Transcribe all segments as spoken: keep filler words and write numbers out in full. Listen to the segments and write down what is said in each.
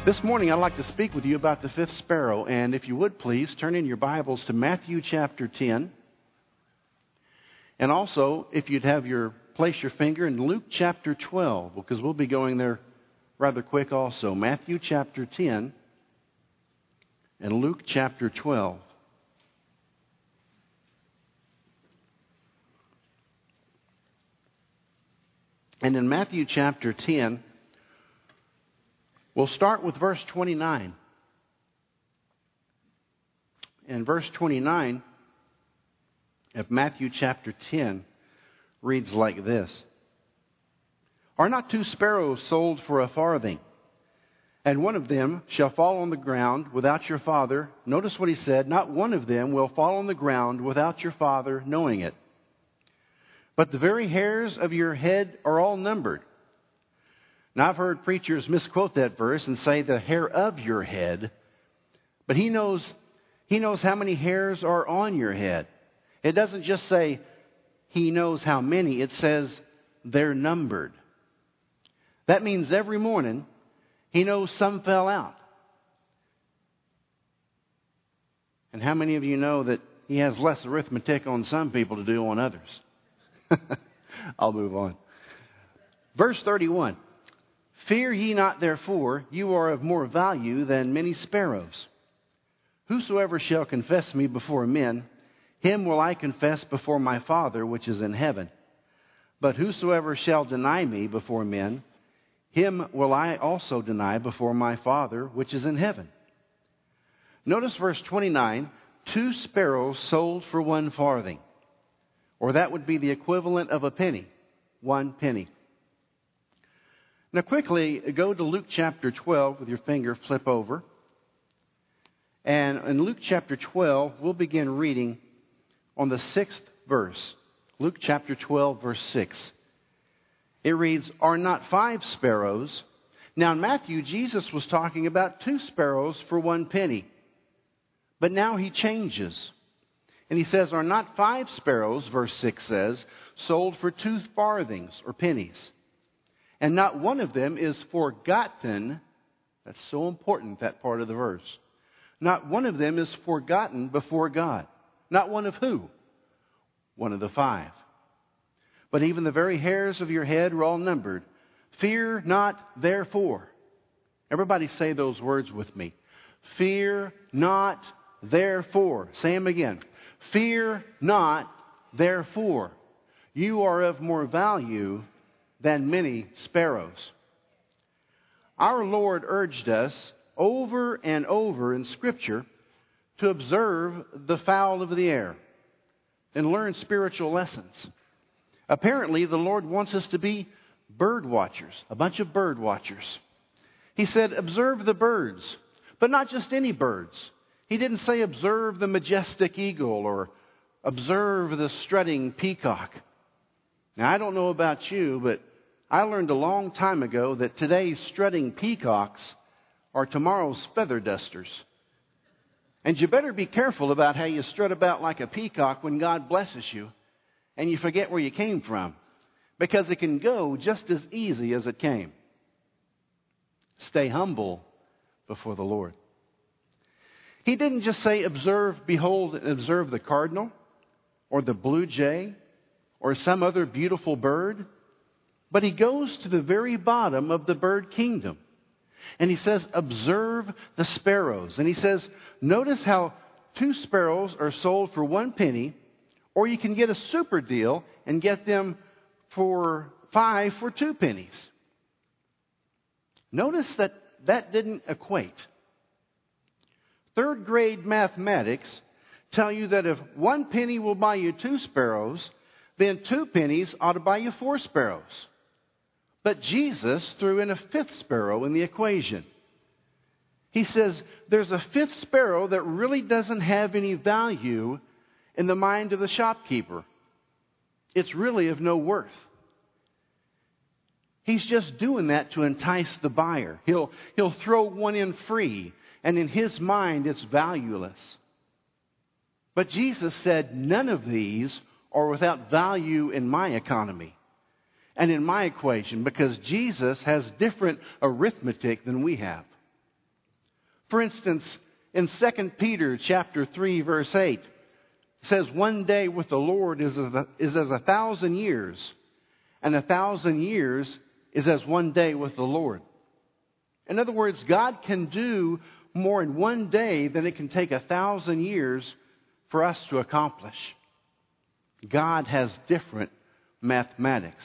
This morning, I'd like to speak with you about the fifth sparrow. And if you would please, turn in your Bibles to Matthew chapter ten. And also, if you'd have your, place your finger in Luke chapter twelve, because we'll be going there rather quick also. Matthew chapter ten and Luke chapter twelve. And in Matthew chapter ten, we'll start with verse twenty-nine. And verse twenty-nine of Matthew chapter ten reads like this. Are not two sparrows sold for a farthing? And one of them shall fall on the ground without your Father. Notice what he said. Not one of them will fall on the ground without your Father knowing it. But the very hairs of your head are all numbered. Now, I've heard preachers misquote that verse and say the hair of your head. But he knows, he knows how many hairs are on your head. It doesn't just say he knows how many. It says they're numbered. That means every morning he knows some fell out. And how many of you know that he has less arithmetic on some people to do on others? I'll move on. Verse thirty-one. Fear ye not, therefore, you are of more value than many sparrows. Whosoever shall confess me before men, him will I confess before my Father which is in heaven. But whosoever shall deny me before men, him will I also deny before my Father which is in heaven. Notice verse twenty-nine, two sparrows sold for one farthing. Or that would be the equivalent of a penny, one penny. Now quickly go to Luke chapter twelve with your finger, flip over. And in Luke chapter twelve, we'll begin reading on the sixth verse. Luke chapter twelve, verse six. It reads, Are not five sparrows? Now in Matthew, Jesus was talking about two sparrows for one penny. But now he changes. And he says, Are not five sparrows, verse six says, sold for two farthings or pennies? And not one of them is forgotten. That's so important, that part of the verse. Not one of them is forgotten before God. Not one of who? One of the five. But even the very hairs of your head are all numbered. Fear not, therefore. Everybody say those words with me. Fear not, therefore. Say them again. Fear not, therefore. You are of more value than many sparrows. Our Lord urged us over and over in Scripture to observe the fowl of the air and learn spiritual lessons. Apparently, the Lord wants us to be bird watchers, a bunch of bird watchers. He said, observe the birds, but not just any birds. He didn't say observe the majestic eagle or observe the strutting peacock. Now, I don't know about you, but I learned a long time ago that today's strutting peacocks are tomorrow's feather dusters. And you better be careful about how you strut about like a peacock when God blesses you and you forget where you came from, because it can go just as easy as it came. Stay humble before the Lord. He didn't just say observe, behold, and observe the cardinal or the blue jay or some other beautiful bird. But he goes to the very bottom of the bird kingdom. And he says, observe the sparrows. And he says, notice how two sparrows are sold for one penny, or you can get a super deal and get them for five for two pennies. Notice that that didn't equate. Third grade mathematics tell you that if one penny will buy you two sparrows, then two pennies ought to buy you four sparrows. But Jesus threw in a fifth sparrow in the equation. He says there's a fifth sparrow that really doesn't have any value in the mind of the shopkeeper. It's really of no worth. He's just doing that to entice the buyer. He'll, he'll throw one in free, and in his mind it's valueless. But Jesus said none of these are without value in my economy. and in my equation, because Jesus has different arithmetic than we have. For instance, in Second Peter chapter three, verse eight, it says, one day with the Lord is as, a, is as a thousand years, and a thousand years is as one day with the Lord. In other words, God can do more in one day than it can take a thousand years for us to accomplish. God has different mathematics.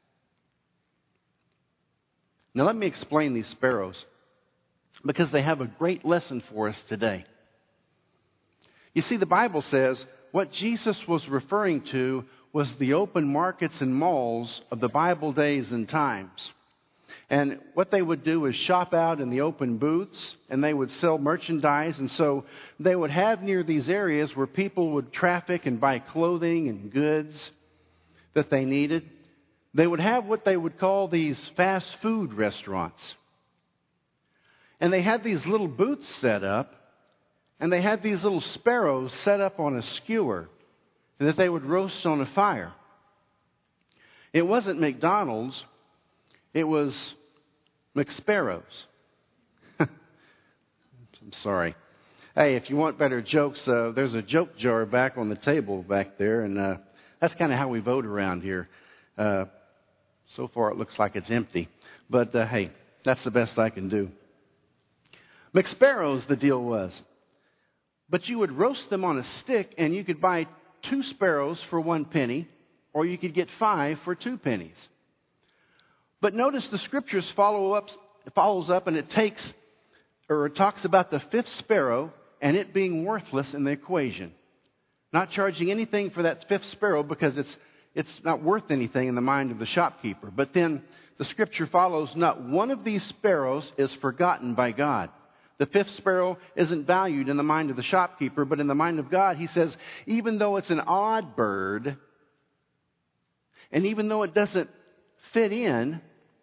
Now let me explain these sparrows, because they have a great lesson for us today. You see, the Bible says what Jesus was referring to was the open markets and malls of the Bible days and times. And what they would do is shop out in the open booths, and they would sell merchandise. And so they would have near these areas where people would traffic and buy clothing and goods that they needed. They would have what they would call these fast food restaurants. And they had these little booths set up, and they had these little sparrows set up on a skewer, and that they would roast on a fire. It wasn't McDonald's, it was McSparrows. I'm sorry. Hey, if you want better jokes, uh, there's a joke jar back on the table back there, and uh, that's kind of how we vote around here. Uh, so far, it looks like it's empty. But uh, hey, that's the best I can do. McSparrows, the deal was. But you would roast them on a stick, and you could buy two sparrows for one penny, or you could get five for two pennies. But notice the scriptures follow up, follows up, and it takes, or it talks about the fifth sparrow and it being worthless in the equation. Not charging anything for that fifth sparrow because it's it's not worth anything in the mind of the shopkeeper. But then the scripture follows, not one of these sparrows is forgotten by God. The fifth sparrow isn't valued in the mind of the shopkeeper, but in the mind of God, he says, even though it's an odd bird, and even though it doesn't fit in,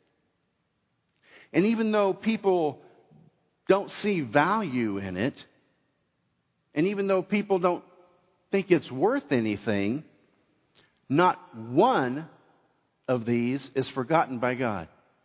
and even though people don't see value in it, and even though people don't think it's worth anything, not one of these is forgotten by God.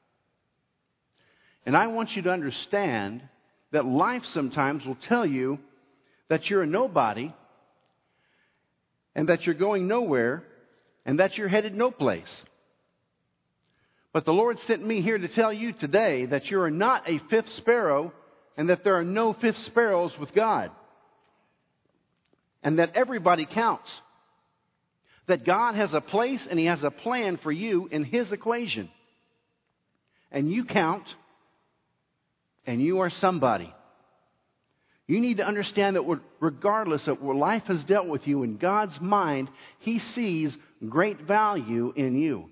And I want you to understand that life sometimes will tell you that you're a nobody, and that you're going nowhere, and that you're headed no place. But the Lord sent me here to tell you today that you are not a fifth sparrow, and that there are no fifth sparrows with God. And that everybody counts. That God has a place and He has a plan for you in His equation. And you count, and you are somebody. You need to understand that regardless of what life has dealt with you, in God's mind, He sees great value in you.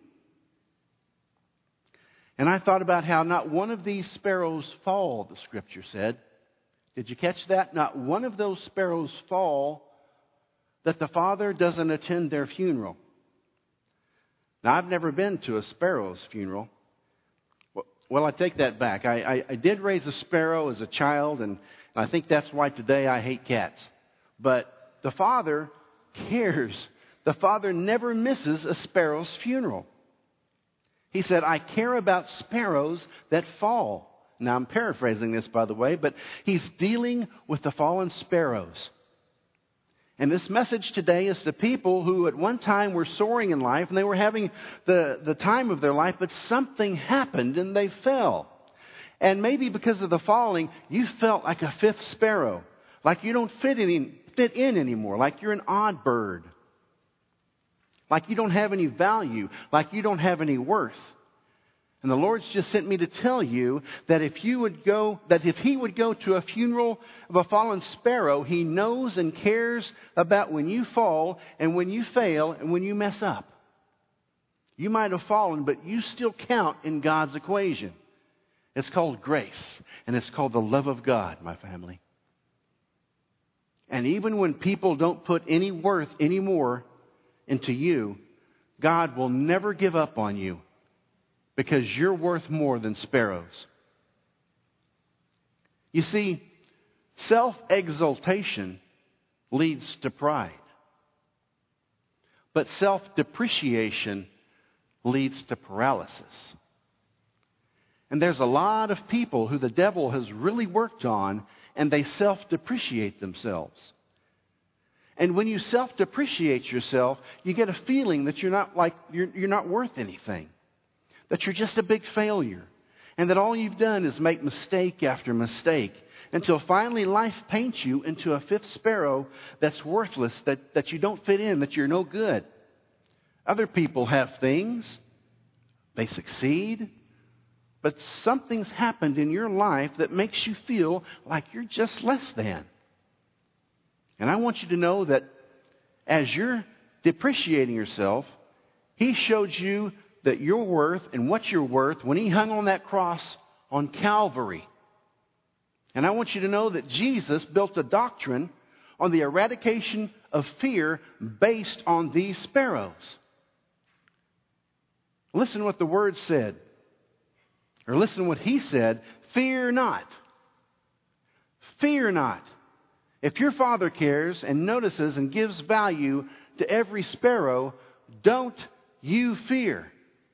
And I thought about how not one of these sparrows fall, the scripture said. Did you catch that? Not one of those sparrows fall that the Father doesn't attend their funeral. Now, I've never been to a sparrow's funeral. Well, I take that back. I, I, I did raise a sparrow as a child, and I think that's why today I hate cats. But the Father cares. The Father never misses a sparrow's funeral. He said, I care about sparrows that fall. Now, I'm paraphrasing this, by the way, but He's dealing with the fallen sparrows. And this message today is to people who at one time were soaring in life, and they were having the, the time of their life, but something happened and they fell. And maybe because of the falling, you felt like a fifth sparrow, like you don't fit in, fit in anymore, like you're an odd bird. Like you don't have any value, like you don't have any worth. And the Lord's just sent me to tell you that if you would go, that if He would go to a funeral of a fallen sparrow, He knows and cares about when you fall and when you fail and when you mess up. You might have fallen, but you still count in God's equation. It's called grace, and it's called the love of God, my family. And even when people don't put any worth anymore into you, God will never give up on you because you're worth more than sparrows. You see, self-exaltation leads to pride, but self-depreciation leads to paralysis. And there's a lot of people who the devil has really worked on, and they self-depreciate themselves. And when you self-depreciate yourself, you get a feeling that you're not like you're, you're not worth anything, that you're just a big failure, and that all you've done is make mistake after mistake, until finally life paints you into a fifth sparrow that's worthless, that, that you don't fit in, that you're no good. Other people have things, they succeed, but something's happened in your life that makes you feel like you're just less than. And I want you to know that as you're depreciating yourself, He showed you that you're worth and what you're worth when He hung on that cross on Calvary. And I want you to know that Jesus built a doctrine on the eradication of fear based on these sparrows. Listen to what the Word said. Or listen to what He said. Fear not. Fear not. If your Father cares and notices and gives value to every sparrow, don't you fear.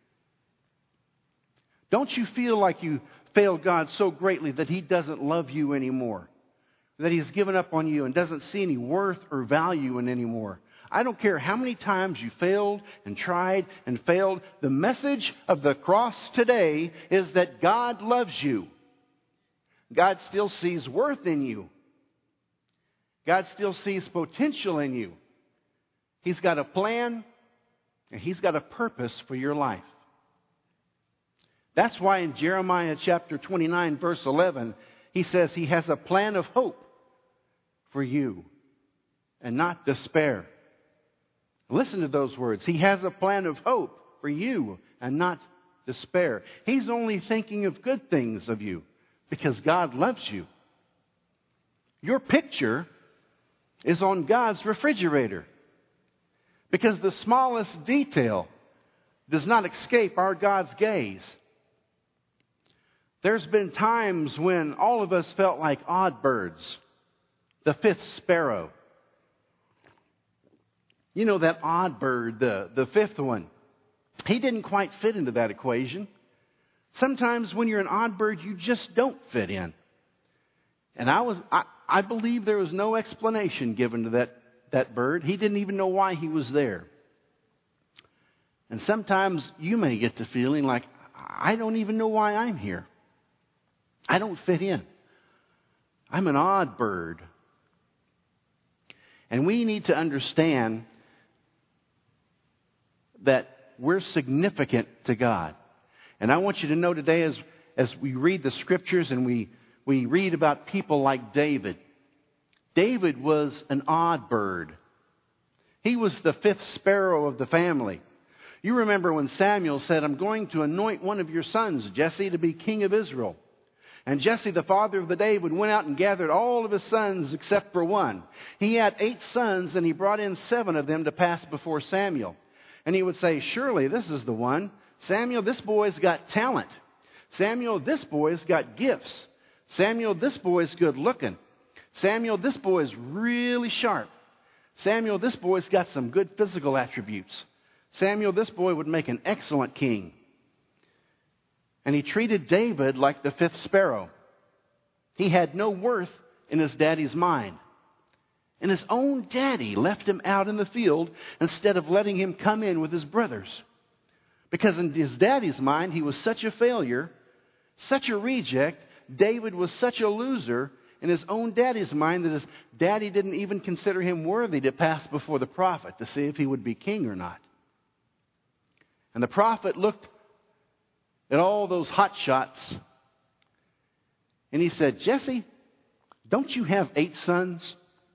Don't you feel like you failed God so greatly that He doesn't love you anymore, that He's given up on you and doesn't see any worth or value in anymore. I don't care how many times you failed and tried and failed. The message of the cross today is that God loves you. God still sees worth in you. God still sees potential in you. He's got a plan and He's got a purpose for your life. That's why in Jeremiah chapter twenty-nine, verse eleven, He says He has a plan of hope for you and not despair. Listen to those words. He has a plan of hope for you and not despair. He's only thinking of good things of you because God loves you. Your picture is on God's refrigerator because the smallest detail does not escape our God's gaze. There's been times when all of us felt like odd birds, the fifth sparrow. You know, that odd bird, the, the fifth one. He didn't quite fit into that equation. Sometimes when you're an odd bird, you just don't fit in. And I was, I, I believe there was no explanation given to that, that bird. He didn't even know why he was there. And sometimes you may get the feeling like, I don't even know why I'm here. I don't fit in. I'm an odd bird. And we need to understand that we're significant to God. And I want you to know today as, as we read the scriptures and we, we read about people like David. David was an odd bird. He was the fifth sparrow of the family. You remember when Samuel said, I'm going to anoint one of your sons, Jesse, to be king of Israel. And Jesse, the father of the David, went out and gathered all of his sons except for one. He had eight sons, and he brought in seven of them to pass before Samuel. And he would say, surely this is the one. Samuel, this boy's got talent. Samuel, this boy's got gifts. Samuel, this boy's good looking. Samuel, this boy's really sharp. Samuel, this boy's got some good physical attributes. Samuel, this boy would make an excellent king. And he treated David like the fifth sparrow. He had no worth in his daddy's mind. And his own daddy left him out in the field instead of letting him come in with his brothers. Because in his daddy's mind, he was such a failure, such a reject. David was such a loser in his own daddy's mind that his daddy didn't even consider him worthy to pass before the prophet to see if he would be king or not. And the prophet looked at all those hot shots and he said, Jesse, don't you have eight sons?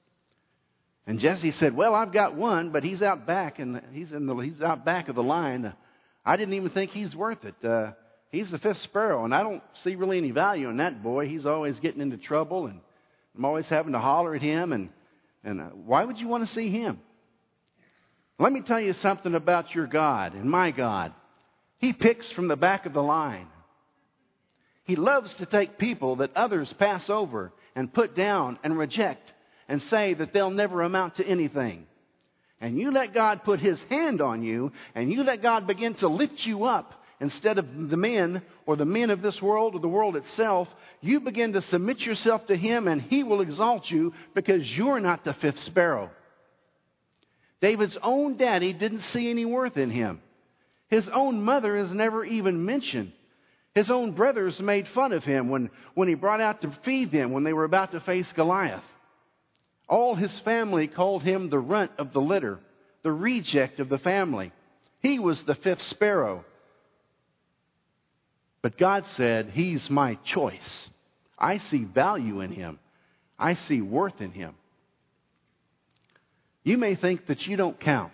And Jesse said, well, I've got one, but he's out back and he's in the he's out back of the line. I didn't even think he's worth it. Uh, he's the fifth sparrow, and I don't see really any value in that boy. He's always getting into trouble, and I'm always having to holler at him. And and uh, why would you want to see him? Let me tell you something about your God and my God. He picks from the back of the line. He loves to take people that others pass over and put down and reject and say that they'll never amount to anything. And you let God put His hand on you, and you let God begin to lift you up instead of the men or the men of this world or the world itself, you begin to submit yourself to Him and He will exalt you because you're not the fifth sparrow. David's own daddy didn't see any worth in him. His own mother is never even mentioned. His own brothers made fun of him when, when he brought out to feed them when they were about to face Goliath. All his family called him the runt of the litter, the reject of the family. He was the fifth sparrow. But God said, He's my choice. I see value in him. I see worth in him. You may think that you don't count.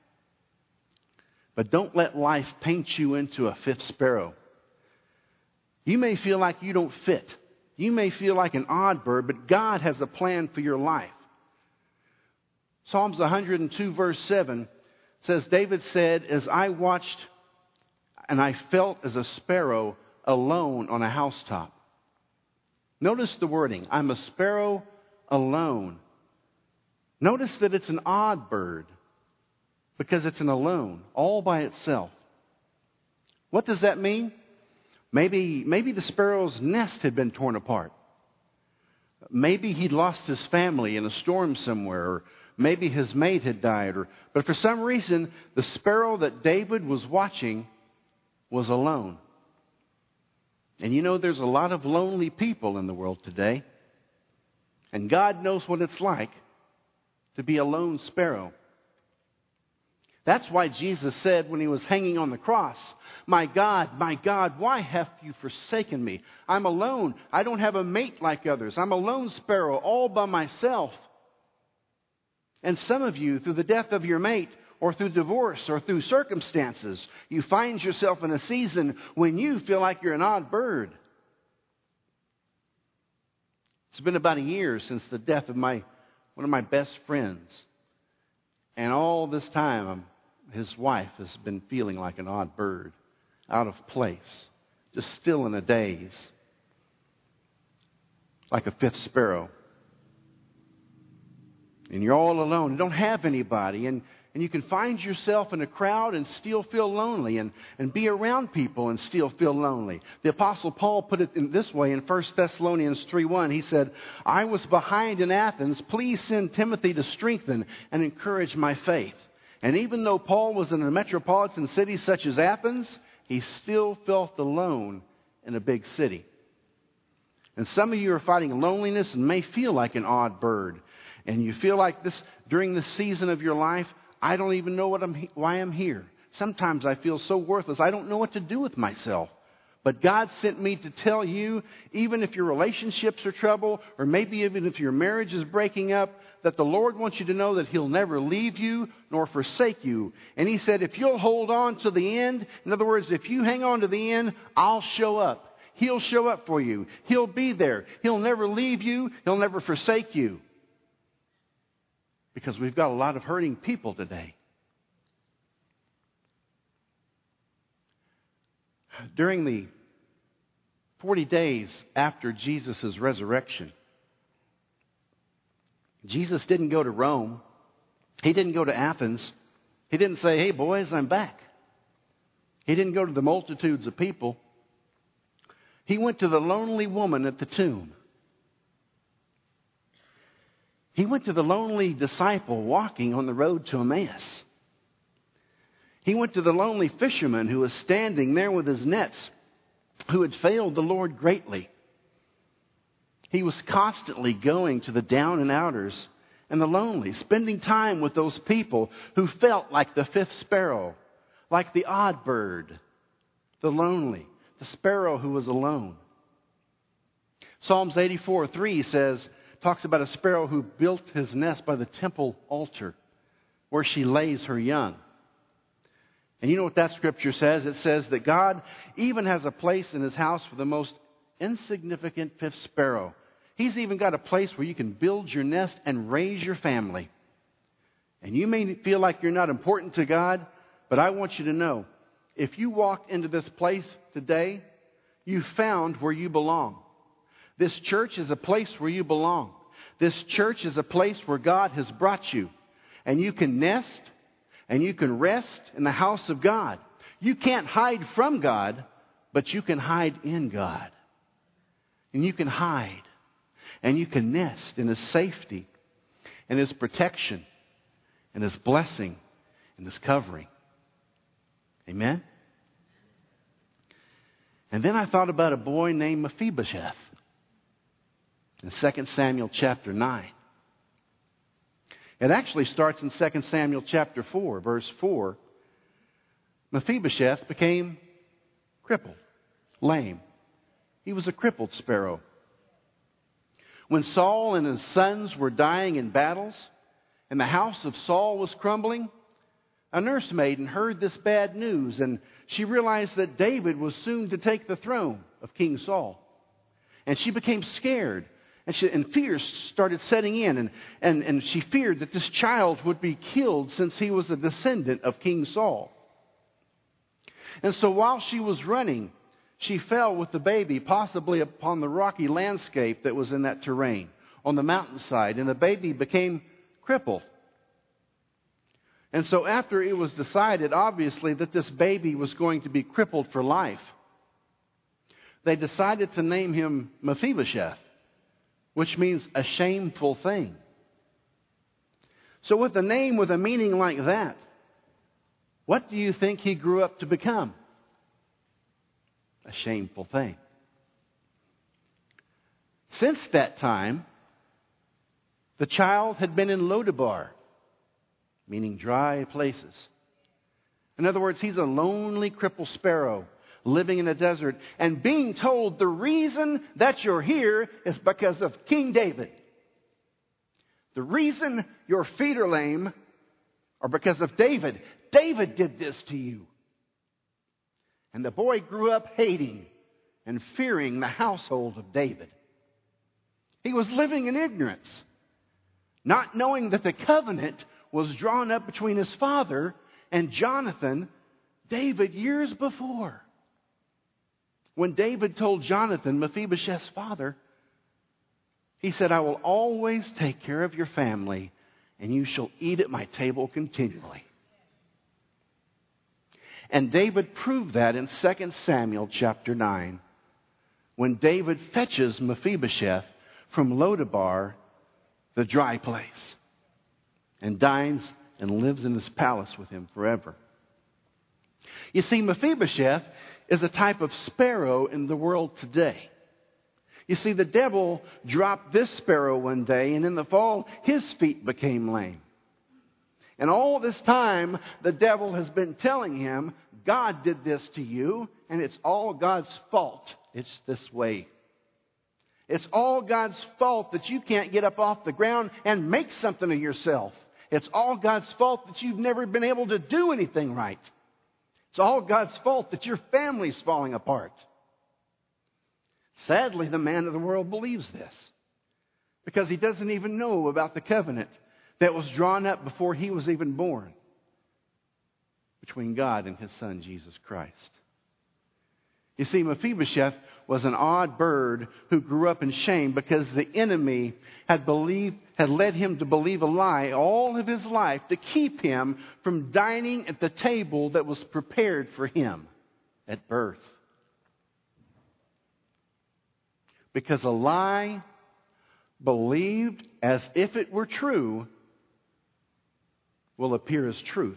But don't let life paint you into a fifth sparrow. You may feel like you don't fit. You may feel like an odd bird, but God has a plan for your life. Psalms one hundred two verse seven says, David said, as I watched and I felt as a sparrow alone on a housetop. Notice the wording, I'm a sparrow alone. Notice that it's an odd bird because it's an alone, all by itself. What does that mean? Maybe, maybe the sparrow's nest had been torn apart. Maybe he'd lost his family in a storm somewhere, or maybe his mate had died. Or, but for some reason, the sparrow that David was watching was alone. And you know, there's a lot of lonely people in the world today. And God knows what it's like to be a lone sparrow. That's why Jesus said when He was hanging on the cross, my God, my God, why have you forsaken me? I'm alone. I don't have a mate like others. I'm a lone sparrow all by myself. And some of you, through the death of your mate, or through divorce, or through circumstances, you find yourself in a season when you feel like you're an odd bird. It's been about a year since the death of my one of my best friends. And all this time, I'm his wife has been feeling like an odd bird, out of place, just still in a daze, like a fifth sparrow. And you're all alone. You don't have anybody. And, and you can find yourself in a crowd and still feel lonely, and, and be around people and still feel lonely. The Apostle Paul put it in this way in First Thessalonians three one. He said, I was behind in Athens. Please send Timothy to strengthen and encourage my faith. And even though Paul was in a metropolitan city such as Athens, he still felt alone in a big city. And some of you are fighting loneliness and may feel like an odd bird. And you feel like this during this season of your life, I don't even know what I'm, why I'm here. Sometimes I feel so worthless. I don't know what to do with myself. But God sent me to tell you, even if your relationships are trouble, or maybe even if your marriage is breaking up, that the Lord wants you to know that He'll never leave you nor forsake you. And He said, if you'll hold on to the end, in other words, if you hang on to the end, I'll show up. He'll show up for you. He'll be there. He'll never leave you. He'll never forsake you. Because we've got a lot of hurting people today. During the forty days after Jesus' resurrection, Jesus didn't go to Rome. He didn't go to Athens. He didn't say, hey boys, I'm back. He didn't go to the multitudes of people. He went to the lonely woman at the tomb. He went to the lonely disciple walking on the road to Emmaus. He went to the lonely fisherman who was standing there with his nets, who had failed the Lord greatly. He was constantly going to the down and outers and the lonely, spending time with those people who felt like the fifth sparrow, like the odd bird, the lonely, the sparrow who was alone. Psalms eighty-four three says, talks about a sparrow who built his nest by the temple altar where she lays her young. And you know what that scripture says? It says that God even has a place in His house for the most insignificant fifth sparrow. He's even got a place where you can build your nest and raise your family. And you may feel like you're not important to God, but I want you to know, if you walk into this place today, you found where you belong. This church is a place where you belong. This church is a place where God has brought you. And you can nest and you can rest in the house of God. You can't hide from God, but you can hide in God. And you can hide. And you can nest in His safety and His protection and His blessing and His covering. Amen? And then I thought about a boy named Mephibosheth in Second Samuel chapter nine. It actually starts in Second Samuel chapter four, verse four. Mephibosheth became crippled, lame. He was a crippled sparrow. When Saul and his sons were dying in battles, and the house of Saul was crumbling, a nursemaiden heard this bad news, and she realized that David was soon to take the throne of King Saul. And she became scared, and, she, and fear started setting in, and, and, and she feared that this child would be killed since he was a descendant of King Saul. And so while she was running, she fell with the baby, possibly upon the rocky landscape that was in that terrain, on the mountainside, and the baby became crippled. And so after it was decided, obviously, that this baby was going to be crippled for life, they decided to name him Mephibosheth, which means a shameful thing. So with a name with a meaning like that, what do you think he grew up to become? A shameful thing. Since that time, the child had been in Lodabar, meaning dry places. In other words, he's a lonely, crippled sparrow living in a desert and being told the reason that you're here is because of King David. The reason your feet are lame are because of David. David did this to you. And the boy grew up hating and fearing the household of David. He was living in ignorance, not knowing that the covenant was drawn up between his father and Jonathan, David, years before. When David told Jonathan, Mephibosheth's father, he said, I will always take care of your family, and you shall eat at my table continually. And David proved that in Second Samuel chapter nine, when David fetches Mephibosheth from Lodabar, the dry place, and dines and lives in his palace with him forever. You see, Mephibosheth is a type of sparrow in the world today. You see, the devil dropped this sparrow one day, and in the fall, his feet became lame. And all this time, the devil has been telling him, God did this to you, and it's all God's fault. It's this way. It's all God's fault that you can't get up off the ground and make something of yourself. It's all God's fault that you've never been able to do anything right. It's all God's fault that your family's falling apart. Sadly, the man of the world believes this because he doesn't even know about the covenant that was drawn up before he was even born between God and His Son, Jesus Christ. You see, Mephibosheth was an odd bird who grew up in shame because the enemy had believed, had led him to believe a lie all of his life to keep him from dining at the table that was prepared for him at birth. Because a lie believed as if it were true will appear as truth.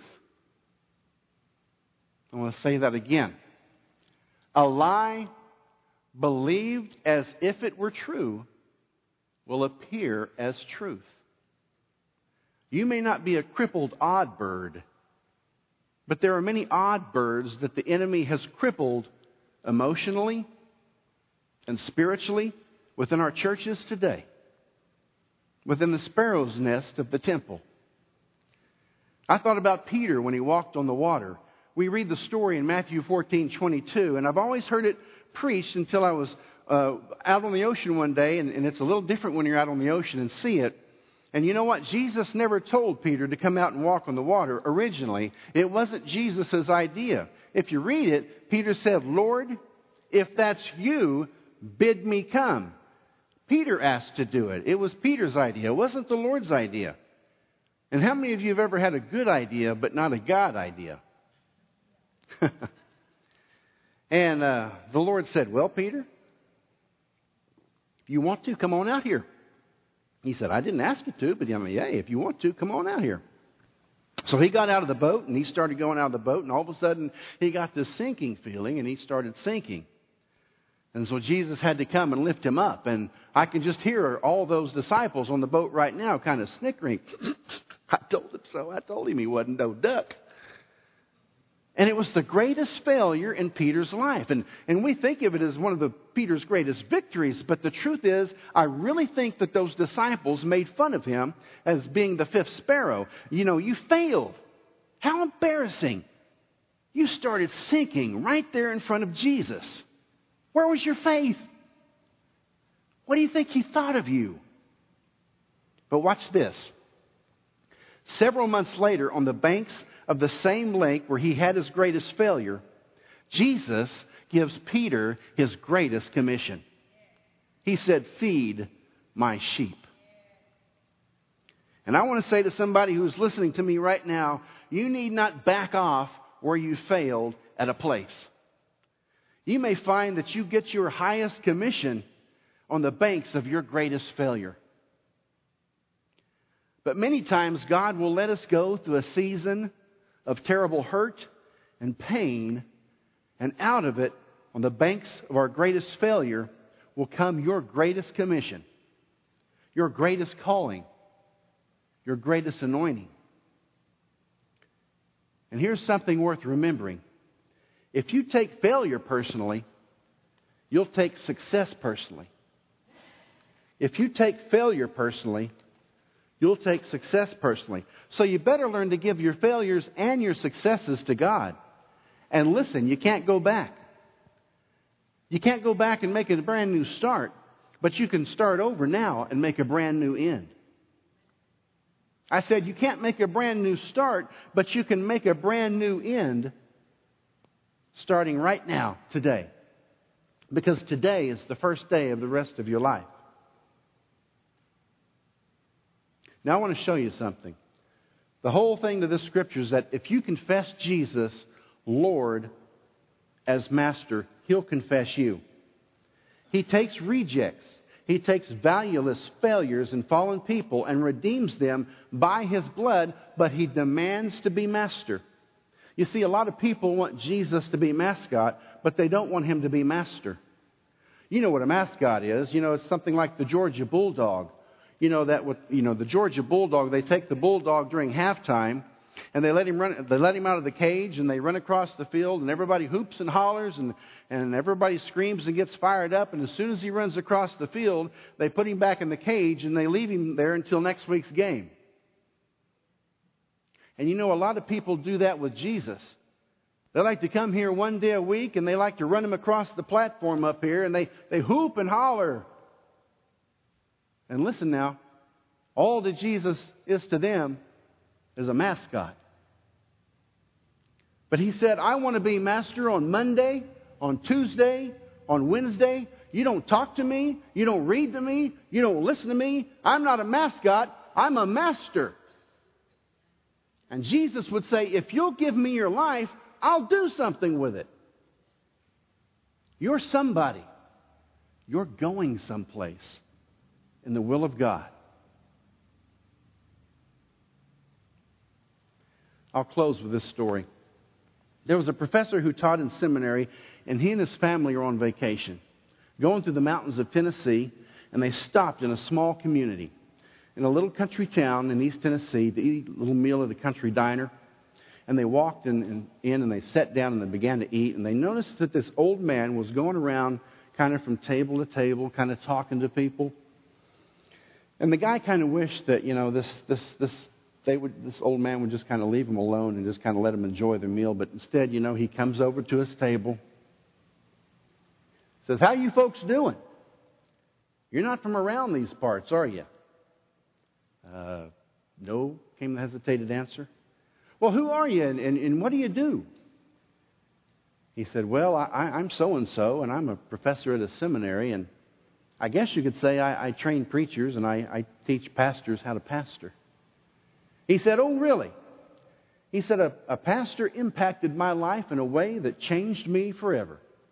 I want to say that again. A lie believed as if it were true will appear as truth. You may not be a crippled odd bird, but there are many odd birds that the enemy has crippled emotionally and spiritually within our churches today, within the sparrow's nest of the temple. I thought about Peter when he walked on the water. We read the story in Matthew fourteen twenty-two, and I've always heard it preached until I was uh, out on the ocean one day, and, and it's a little different when you're out on the ocean and see it. And you know what? Jesus never told Peter to come out and walk on the water originally. It wasn't Jesus' idea. If you read it, Peter said, Lord, if that's you, bid me come. Peter asked to do it. It was Peter's idea. It wasn't the Lord's idea. And how many of you have ever had a good idea but not a God idea? And uh, the Lord said, well, Peter, if you want to, come on out here. He said, I didn't ask you to, but I mean, yeah, if you want to, come on out here. So he got out of the boat, and he started going out of the boat, and all of a sudden, he got this sinking feeling, and he started sinking. And so Jesus had to come and lift him up. And I can just hear all those disciples on the boat right now kind of snickering. I told him so. I told him he wasn't no duck. And it was the greatest failure in Peter's life. And, and we think of it as one of the Peter's greatest victories. But the truth is, I really think that those disciples made fun of him as being the fifth sparrow. You know, you failed. How embarrassing. You started sinking right there in front of Jesus. Where was your faith? What do you think he thought of you? But watch this. Several months later, on the banks of the same lake where he had his greatest failure, Jesus gives Peter his greatest commission. He said, feed my sheep. And I want to say to somebody who's listening to me right now, you need not back off where you failed at a place. You may find that you get your highest commission on the banks of your greatest failure. But many times God will let us go through a season of terrible hurt and pain, and out of it, on the banks of our greatest failure, will come your greatest commission, your greatest calling, your greatest anointing. And here's something worth remembering. If you take failure personally, you'll take success personally. If you take failure personally, you'll take success personally. So you better learn to give your failures and your successes to God. And listen, you can't go back. You can't go back and make a brand new start, but you can start over now and make a brand new end. I said you can't make a brand new start, but you can make a brand new end starting right now, today. Because today is the first day of the rest of your life. Now I want to show you something. The whole thing to this scripture is that if you confess Jesus, Lord, as Master, He'll confess you. He takes rejects. He takes valueless failures and fallen people and redeems them by His blood, but He demands to be Master. You see, a lot of people want Jesus to be mascot, but they don't want Him to be Master. You know what a mascot is. You know, it's something like the Georgia Bulldog. You know that with you know the Georgia Bulldog, they take the Bulldog during halftime, and they let him run. They let him out of the cage, and they run across the field, and everybody hoops and hollers, and and everybody screams and gets fired up. And as soon as he runs across the field, they put him back in the cage, and they leave him there until next week's game. And you know, a lot of people do that with Jesus. They like to come here one day a week, and they like to run him across the platform up here, and they they hoop and holler. And listen now, all that Jesus is to them is a mascot. But He said, I want to be Master on Monday, on Tuesday, on Wednesday. You don't talk to me. You don't read to me. You don't listen to me. I'm not a mascot. I'm a master. And Jesus would say, if you'll give me your life, I'll do something with it. You're somebody. You're going someplace in the will of God. I'll close with this story. There was a professor who taught in seminary, and he and his family are on vacation, going through the mountains of Tennessee, and they stopped in a small community, in a little country town in East Tennessee, to eat a little meal at a country diner. And they walked in, in, in and they sat down and they began to eat, and they noticed that this old man was going around kind of from table to table, kind of talking to people. And the guy kind of wished that, you know, this this this they would this old man would just kind of leave him alone and just kind of let him enjoy their meal. But instead, you know, he comes over to his table, says, "How you folks doing? You're not from around these parts, are you?" Uh, no, came the hesitated answer. "Well, who are you, and, and, and what do you do?" He said, "Well, I, I'm so-and-so, and I'm a professor at a seminary, and I guess you could say I, I train preachers, and I, I teach pastors how to pastor." He said, "Oh, really?" He said, a, a pastor impacted my life in a way that changed me forever.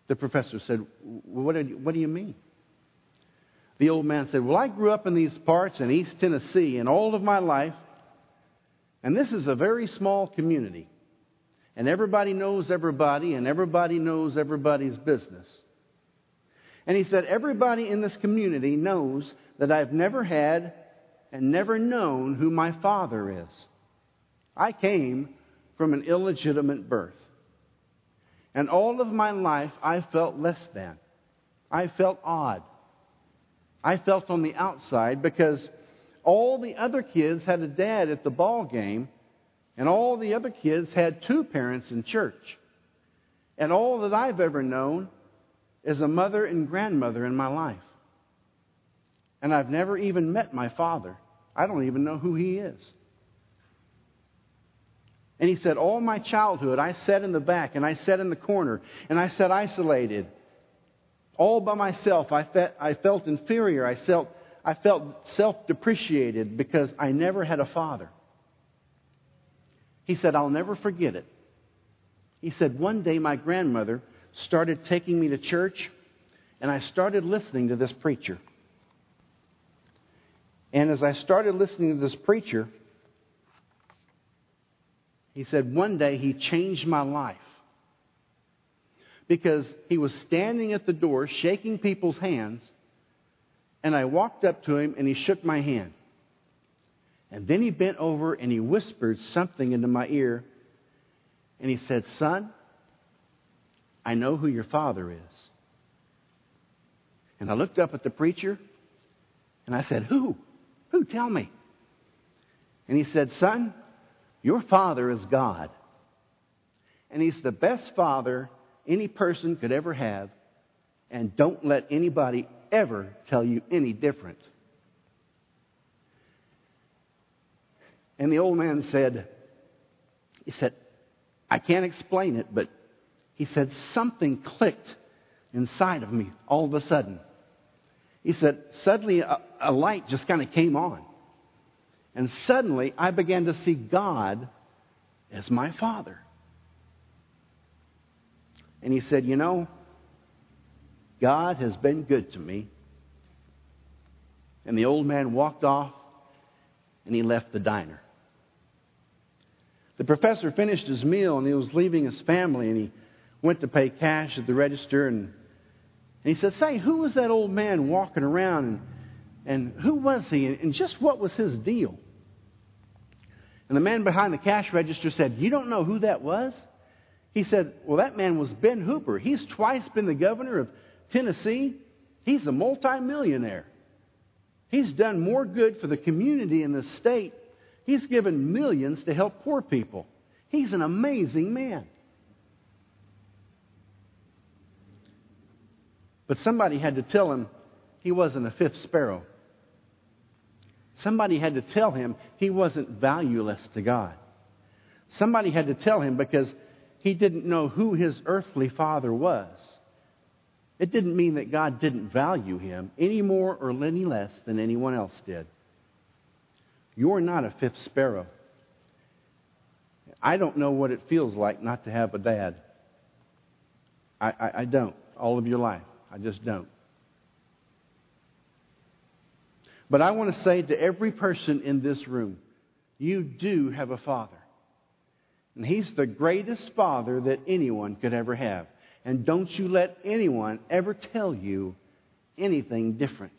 The professor said, what do you, what do you mean? The old man said, well, I grew up in these parts in East Tennessee and all of my life, and this is a very small community. And everybody knows everybody, and everybody knows everybody's business. And he said, everybody in this community knows that I've never had and never known who my father is. I came from an illegitimate birth. And all of my life, I felt less than. I felt odd. I felt on the outside because all the other kids had a dad at the ball game, and all the other kids had two parents in church. And all that I've ever known is a mother and grandmother in my life. And I've never even met my father. I don't even know who he is. And he said, all my childhood, I sat in the back and I sat in the corner and I sat isolated. All by myself. I, fe- I felt inferior. I felt, I felt self-depreciated because I never had a father. He said, I'll never forget it. He said, one day my grandmother started taking me to church, and I started listening to this preacher. And as I started listening to this preacher, he said, one day he changed my life. Because he was standing at the door, shaking people's hands, and I walked up to him, and he shook my hand. And then he bent over, and he whispered something into my ear, and he said, son, I know who your father is. And I looked up at the preacher, and I said, who? Who? Tell me. And he said, son, your father is God. And he's the best father any person could ever have. And don't let anybody ever tell you any different. And the old man said, he said, I can't explain it, but he said, something clicked inside of me all of a sudden. He said, suddenly a, a light just kind of came on. And suddenly I began to see God as my Father. And he said, you know, God has been good to me. And the old man walked off and he left the diner. The professor finished his meal and he was leaving his family, and he went to pay cash at the register, and, and he said, say, who was that old man walking around, and, and who was he, and, and just what was his deal? And the man behind the cash register said, you don't know who that was? He said, well, that man was Ben Hooper. He's twice been the governor of Tennessee. He's a multimillionaire. He's done more good for the community in the state. He's given millions to help poor people. He's an amazing man. But somebody had to tell him he wasn't a fifth sparrow. Somebody had to tell him he wasn't valueless to God. Somebody had to tell him because he didn't know who his earthly father was. It didn't mean that God didn't value him any more or any less than anyone else did. You're not a fifth sparrow. I don't know what it feels like not to have a dad. I, I, I don't. All of your life. I just don't. But I want to say to every person in this room, you do have a father. And he's the greatest father that anyone could ever have. And don't you let anyone ever tell you anything different.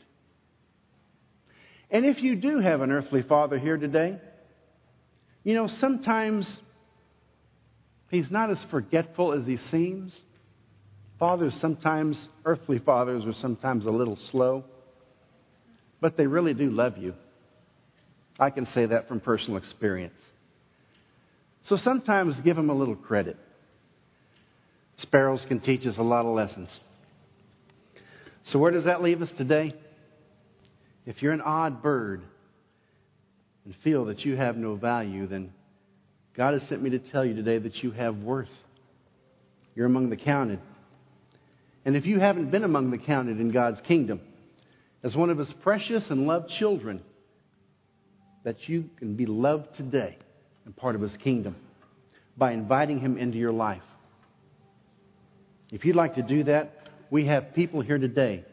And if you do have an earthly father here today, you know, sometimes he's not as forgetful as he seems. Fathers sometimes, earthly fathers are sometimes a little slow, but they really do love you. I can say that from personal experience. So sometimes give them a little credit. Sparrows can teach us a lot of lessons. So where does that leave us today? If you're an odd bird and feel that you have no value, then God has sent me to tell you today that you have worth. You're among the counted. And if you haven't been among the counted in God's kingdom, as one of His precious and loved children, that you can be loved today and part of His kingdom by inviting Him into your life. If you'd like to do that, we have people here today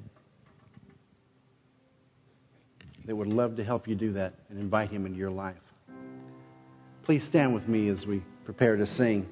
that would love to help you do that and invite Him into your life. Please stand with me as we prepare to sing.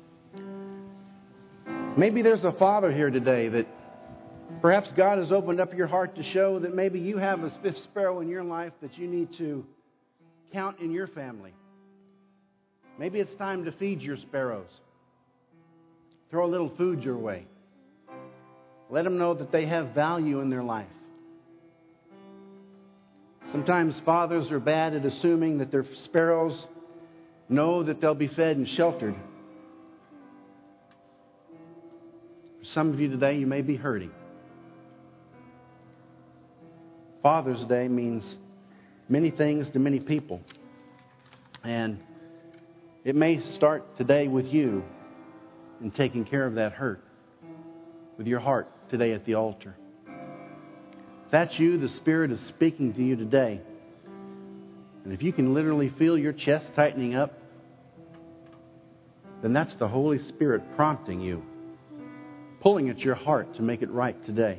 Maybe there's a father here today that perhaps God has opened up your heart to show that maybe you have a fifth sparrow in your life that you need to count in your family. Maybe it's time to feed your sparrows. Throw a little food your way. Let them know that they have value in their life. Sometimes fathers are bad at assuming that their sparrows know that they'll be fed and sheltered. For some of you today, you may be hurting. Father's Day means many things to many people. And it may start today with you in taking care of that hurt with your heart today at the altar. If that's you, the Spirit is speaking to you today. And if you can literally feel your chest tightening up, then that's the Holy Spirit prompting you, pulling at your heart to make it right today.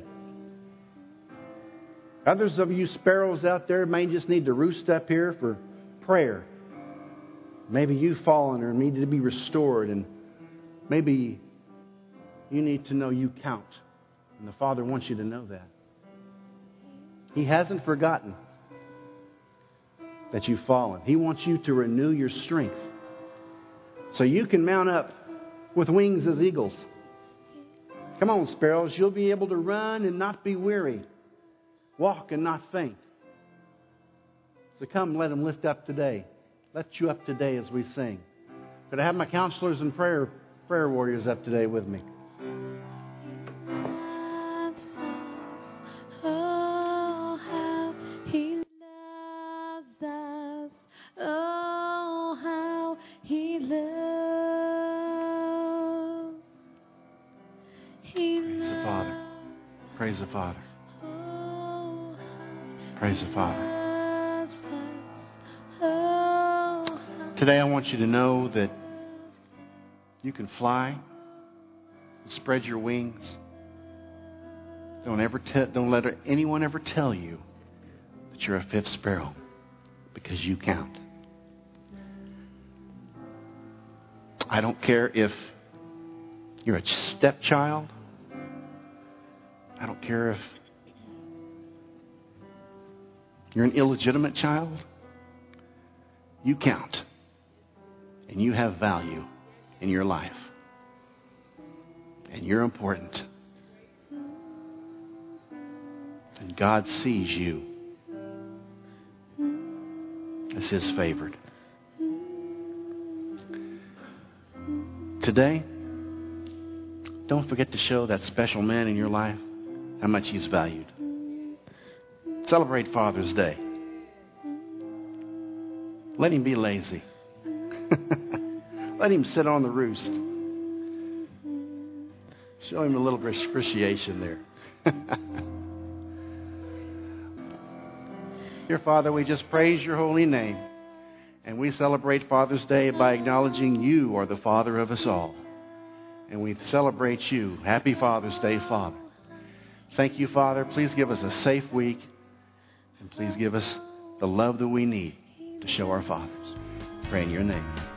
Others of you sparrows out there may just need to roost up here for prayer. Maybe you've fallen or need to be restored, and maybe you need to know you count. And the Father wants you to know that. He hasn't forgotten that you've fallen. He wants you to renew your strength so you can mount up with wings as eagles. Come on, sparrows. You'll be able to run and not be weary. Walk and not faint. So come, let Him lift up today. Lift you up today as we sing. Could I have my counselors and prayer prayer warriors up today with me? Oh, how He loves us. Oh, how He loves. He Praise the Father. Praise the Father. Oh, Praise the Father. loves us. Oh, how Today I want you to know that you can fly, spread your wings. Don't ever te- don't let anyone ever tell you that you're a fifth sparrow, because you count. I don't care if you're a stepchild. I don't care if you're an illegitimate child. You count. And you have value in your life. And you're important. And God sees you as His favored. Today, don't forget to show that special man in your life how much he's valued. Celebrate Father's Day. Let him be lazy. Let him sit on the roost. Show him a little appreciation there. Dear Father, we just praise your holy name. And we celebrate Father's Day by acknowledging you are the Father of us all. And we celebrate you. Happy Father's Day, Father. Thank you, Father. Please give us a safe week. And please give us the love that we need to show our fathers. Pray in your name.